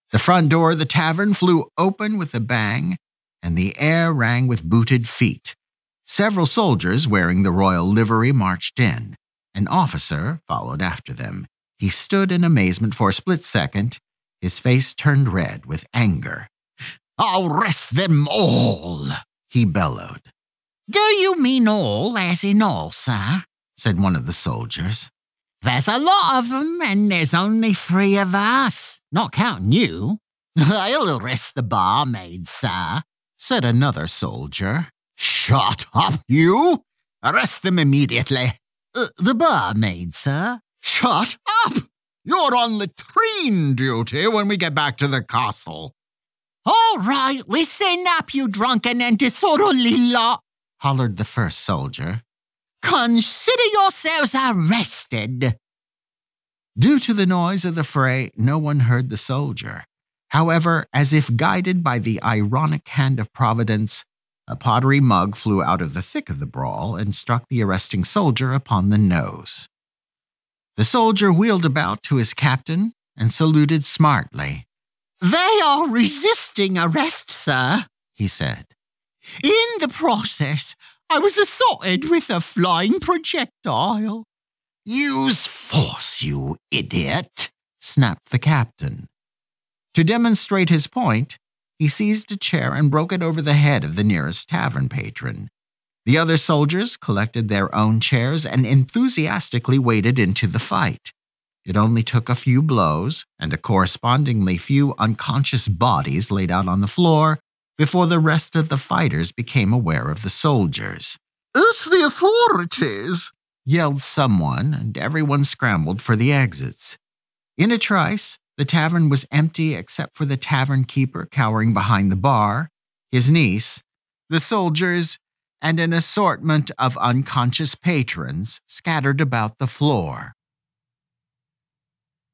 The front door of the tavern flew open with a bang, and the air rang with booted feet. Several soldiers wearing the royal livery marched in. An officer followed after them. He stood in amazement for a split second. His face turned red with anger. "I'll arrest them all," he bellowed. "Do you mean all, as in all, sir?" said one of the soldiers. "There's a lot of them, and there's only 3 of us, not counting you." "I'll arrest the barmaid, sir," said another soldier. "Shut up, you! Arrest them immediately." "The barmaid, sir." "Shut up! You're on latrine duty when we get back to the castle." "All right, listen up, you drunken and disorderly lot," hollered the first soldier. "Consider yourselves arrested." Due to the noise of the fray, no one heard the soldier. However, as if guided by the ironic hand of Providence, a pottery mug flew out of the thick of the brawl and struck the arresting soldier upon the nose. The soldier wheeled about to his captain and saluted smartly. "They are resisting arrest, sir," he said. "In the process, I was assaulted with a flying projectile." "Use force, you idiot," snapped the captain. To demonstrate his point, he seized a chair and broke it over the head of the nearest tavern patron. The other soldiers collected their own chairs and enthusiastically waded into the fight. It only took a few blows and a correspondingly few unconscious bodies laid out on the floor before the rest of the fighters became aware of the soldiers. "It's the authorities!" yelled someone, and everyone scrambled for the exits. In a trice, the tavern was empty except for the tavern keeper cowering behind the bar, his niece, the soldiers, and an assortment of unconscious patrons scattered about the floor.